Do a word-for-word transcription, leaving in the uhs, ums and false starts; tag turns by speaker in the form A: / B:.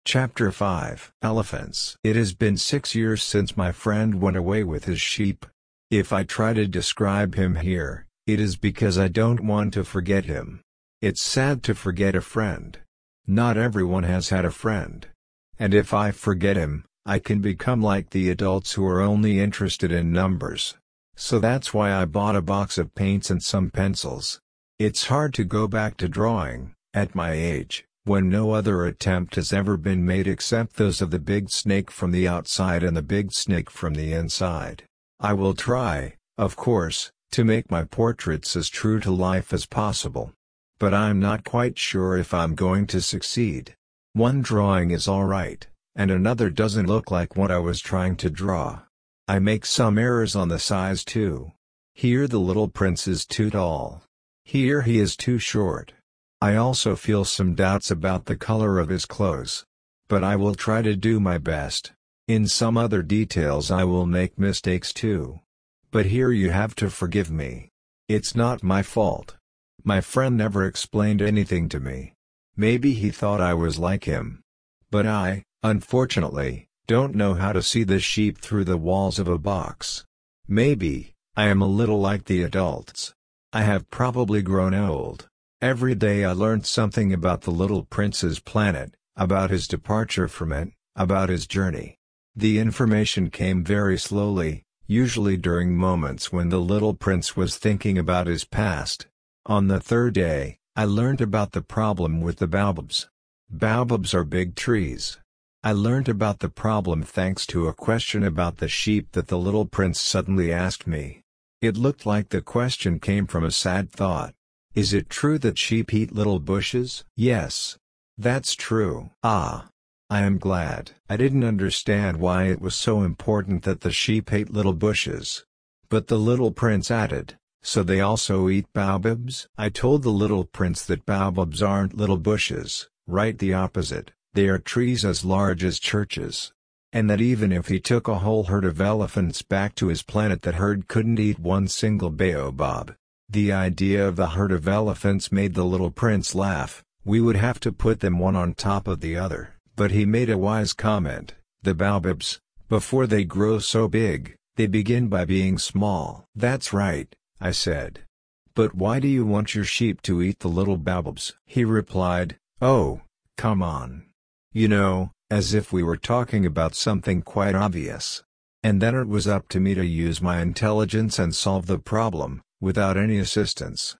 A: Chapter five Elephants. It has been six years since my friend went away with his sheep. If I try to describe him here, it is because I don't want to forget him. It's sad to forget a friend. Not everyone has had a friend. And if I forget him, I can become like the adults who are only interested in numbers. So that's why I bought a box of paints and some pencils. It's hard to go back to drawing, at my age, when no other attempt has ever been made except those of the big snake from the outside and the big snake from the inside. I will try, of course, to make my portraits as true to life as possible. But I'm not quite sure if I'm going to succeed. One drawing is alright, and another doesn't look like what I was trying to draw. I make some errors on the size too. Here the little prince is too tall. Here he is too short. I also feel some doubts about the color of his clothes. But I will try to do my best. In some other details I will make mistakes too. But here you have to forgive me. It's not my fault. My friend never explained anything to me. Maybe he thought I was like him. But I, unfortunately, don't know how to see the sheep through the walls of a box. Maybe, I am a little like the adults. I have probably grown old. Every day I learned something about the little prince's planet, about his departure from it, about his journey. The information came very slowly, usually during moments when the little prince was thinking about his past. On the third day, I learned about the problem with the baobabs. Baobabs are big trees. I learned about the problem thanks to a question about the sheep that the little prince suddenly asked me. It looked like the question came from a sad thought. Is it true that sheep eat little bushes? Yes. That's true. Ah. I am glad. I didn't understand why it was so important that the sheep ate little bushes. But the little prince added, so they also eat baobabs? I told the little prince that baobabs aren't little bushes, right the opposite, they are trees as large as churches. And that even if he took a whole herd of elephants back to his planet, that herd couldn't eat one single baobab. The idea of the herd of elephants made the little prince laugh. We would have to put them one on top of the other. But he made a wise comment, the baobabs, before they grow so big, they begin by being small. That's right, I said. But why do you want your sheep to eat the little baobabs? He replied, oh, come on. You know, as if we were talking about something quite obvious. And then it was up to me to use my intelligence and solve the problem, without any assistance.